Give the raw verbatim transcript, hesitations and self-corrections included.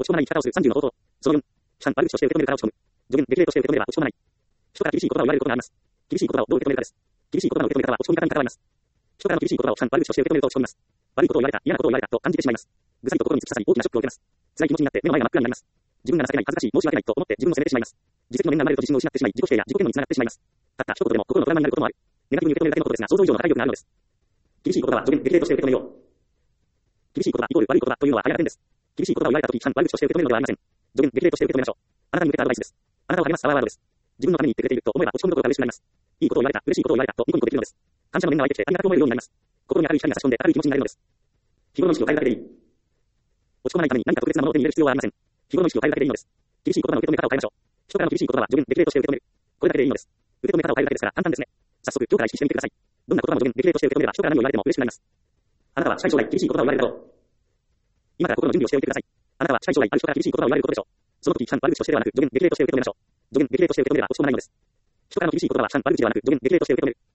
込まない生き方をするさんじゅうの方法。そのよん、批判、悪口として受け止めるから落ち込む。助言、激励として受け止めるから落ち込まない。人から厳しい言葉を言われることがあります。厳しい言葉をどう受け止めるかです。厳しい言葉の受け止め方は落ち込み方に関わります。人からの厳しい言葉を批判、悪口として受け止めると落ち込みます。悪いことを言われた、嫌なことを言われたと感じてしまいます。ぐさりと心に突き刺さり大きなショックを受けます。辛い気持ちになって目の前が真っ暗になります。自分が情けない、恥ずかしい、申し訳ないと思って自分を責めてしまいます。自責の念が生まれると自信を失ってしまい、自己否定や自己嫌悪につながってしまいます。たった一言でも心のトラウマになることもある。ネガティブに受け止めるだけのことですが、想像以上の破壊力があるのです。厳しい言葉は助言、激励として受け止めよう。厳しい言葉イコール悪い言葉というのは早が点です。厳しい言葉を言われたとき、批判、悪口として受け止めるのではありません。助言、激励として受け止めましょう。あなたに向けたアドバイスです。あなたを励ますパワーワードです。自分のために言ってくれていると思えば落ち込むことが嬉しくなります。いいことを言われた、嬉しいことを言われたとニコニコできるのです。感謝の念が湧いてきてありがとうと思えるようになります。心に明るい光が差し込んで明るい気持ちになるのです。日頃の意識を変えるだけでいい。落ち込まないために何か特別なものを手に入れる必要はありません。日頃の意識を変えるだけでいいのです。厳しい言葉の受け止め方を変えましょう。人からの厳しい言葉は助言、激励として受け止める。これだけでいいのです。受け止め方を変えるだけですから簡単ですね。早速、今日から意識してみてください。どんな言葉も助言、激励として受け止めれば人から何を言われても嬉しくなります。あなたは近い将来厳しい言葉を言われるだろう。今から心の準備をしておいてください。あなたは近い将来ある人から厳しい言葉を言われることでしょう。その時、批判、悪口としてではなく、助言、激励として受け止めましょう。助言、激励として受け止めれば落ち込まないのです。人からの厳しい言葉は批判、悪口ではなく、助言、激励として受け止める。